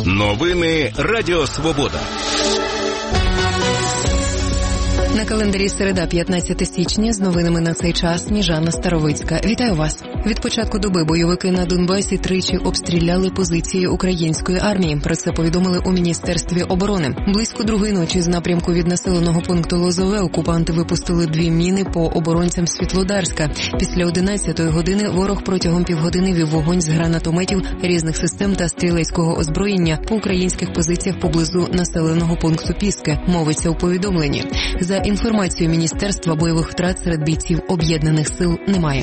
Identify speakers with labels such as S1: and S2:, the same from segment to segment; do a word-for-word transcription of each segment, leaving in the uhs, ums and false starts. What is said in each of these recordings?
S1: Новини Радіо Свобода.
S2: На календарі середа, п'ятнадцяте січня, з новинами на цей час Сніжана Старовицька. Вітаю вас. Від початку доби бойовики на Донбасі тричі обстріляли позиції української армії. Про це повідомили у Міністерстві оборони. Близько другої ночі з напрямку від населеного пункту Лозове окупанти випустили дві міни по оборонцям Світлодарська. Після одинадцятої години ворог протягом півгодини вів вогонь з гранатометів, різних систем та стрілецького озброєння по українських позиціях поблизу населеного пункту Піски, мовиться у повідомленні. За інформацією Міністерства, бойових втрат серед бійців об'єднаних сил немає.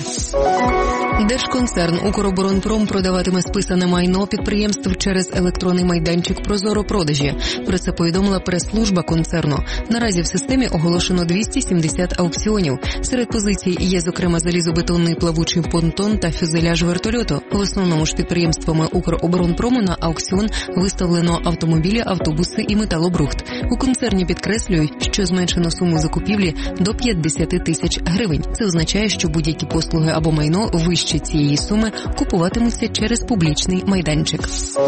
S2: Держконцерн «Укроборонпром» продаватиме списане майно підприємств через електронний майданчик «Прозоро-продажі». Про це повідомила прес-служба концерну. Наразі в системі оголошено двісті сімдесят аукціонів. Серед позицій є, зокрема, залізобетонний плавучий понтон та фюзеляж вертольоту. В основному ж підприємствами «Укроборонпрому» на аукціон виставлено автомобілі, автобуси і металобрухт. У концерні підкреслюють, що зменшено суму закупівлі до п'ятдесят тисяч гривень. Це означає, що будь-які послуги або майно вище цієї суми купуватимуться через публічний майданчик.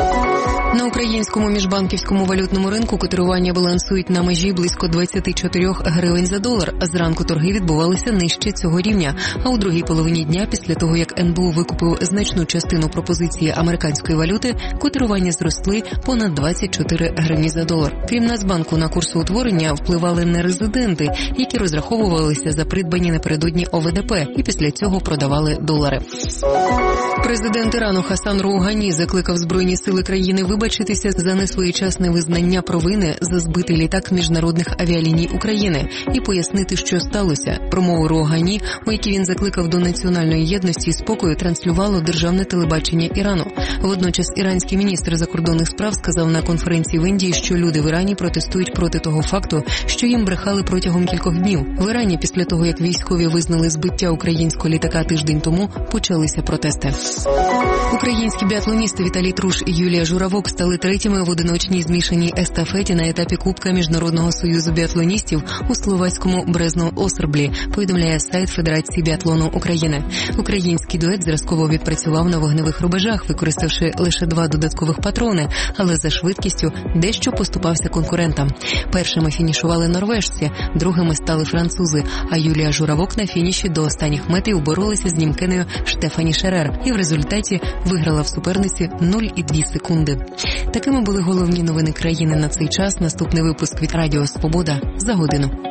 S2: На українському міжбанківському валютному ринку котирування балансують на межі близько двадцять чотири гривень за долар. Зранку торги відбувалися нижче цього рівня. А у другій половині дня, після того, як ен бе у викупив значну частину пропозиції американської валюти, котирування зросли понад двадцять чотири гривні за долар. Крім Нацбанку, на курсоутворення впливали нерезиденти, які розраховувалися за придбані напередодні о ве де пе і після цього продавали долари. Президент Ірану Хасан Роугані закликав Збройні сили країни вибачитися за несвоєчасне визнання провини за збитий літак міжнародних авіаліній України і пояснити, що сталося. Промову Роугані, у якій він закликав до національної єдності і спокою, транслювало державне телебачення Ірану. Водночас іранський міністр закордонних справ сказав на конференції в Індії, що люди в Ірані протестують проти того факту, що їм брехали протягом кількох днів. В Ірані після того, як військові визнали збиття українського літака тиждень тому, почалися протести. Українські біатлоністи Віталій Труш і Юлія Журавок стали третіми в одиночній змішаній естафеті на етапі Кубка Міжнародного союзу біатлоністів у словацькому Брезно-Осерблі, повідомляє сайт Федерації біатлону України. Український дует зразково відпрацював на вогневих рубежах, використавши лише два додаткових патрони, але за швидкістю дещо поступався конкурентам. Першими фінішували норвежці, другими стали французи, а Юлія Журавок на фініші до останніх метрів боролися з німкинею Штефані Шерер і в результаті виграла в суперниці нуль цілих дві секунди. Такими були головні новини країни на цей час. Наступний випуск від Радіо Свобода за годину.